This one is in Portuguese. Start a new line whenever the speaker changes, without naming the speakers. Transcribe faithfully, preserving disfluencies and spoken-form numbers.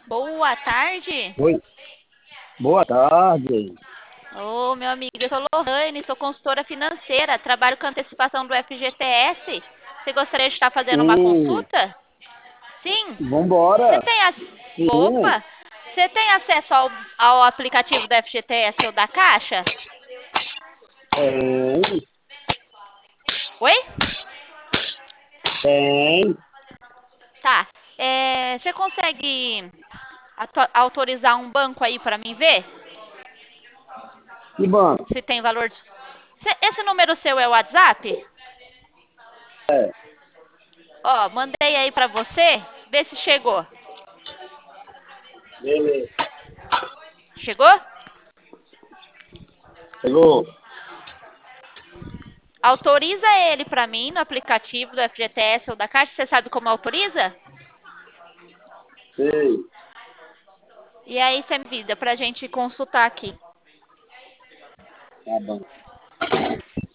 Boa tarde.
Oi, boa tarde.
Ô, meu amigo, eu sou Lohane, sou consultora financeira, trabalho com antecipação do F G T S. Você gostaria de estar fazendo uma
Sim,
consulta? Sim. Você
vambora.
tem ac...
Sim,
Opa! Você tem acesso ao, ao aplicativo do F G T S ou da Caixa?
tem,
Oi?
tem.
Tá. É, você consegue atu- autorizar um banco aí para mim ver
Que banco?
se tem valor? de- Cê- Esse número seu é o WhatsApp?
É,
Ó, mandei aí para você, vê se chegou.
beleza.
Chegou?
Chegou?
Autoriza ele para mim no aplicativo do F G T S ou da Caixa. Você sabe como autoriza?
Sei.
E aí você me avisa para a gente consultar aqui.
Tá bom.